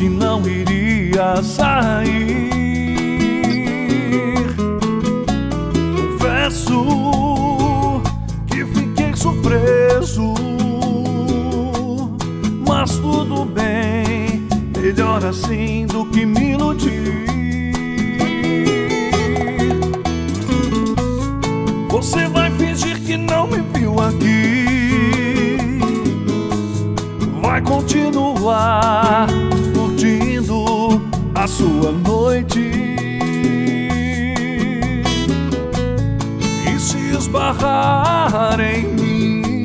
que não iria sair. Confesso que fiquei surpreso, mas tudo bem, melhor assim do que me iludir. Você vai fingir que não me viu aqui, vai continuar curtindo a sua noite e se esbarrar em mim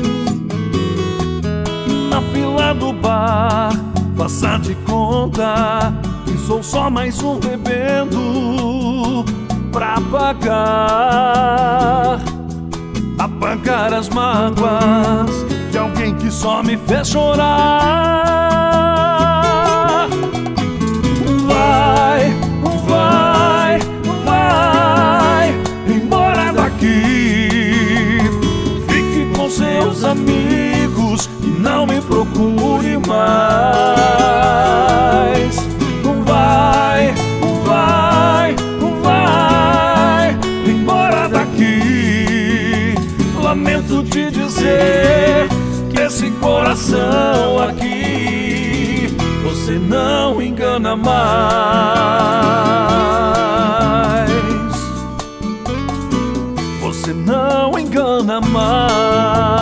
na fila do bar, faça de conta que sou só mais um bebendo pra apagar as mágoas de alguém que só me fez chorar. Vai, vai, vai embora daqui, fique com seus amigos e não me procure mais. Vai, vai, vai embora daqui. Lamento te dizer que esse coração aqui você não engana mais. Você não engana mais.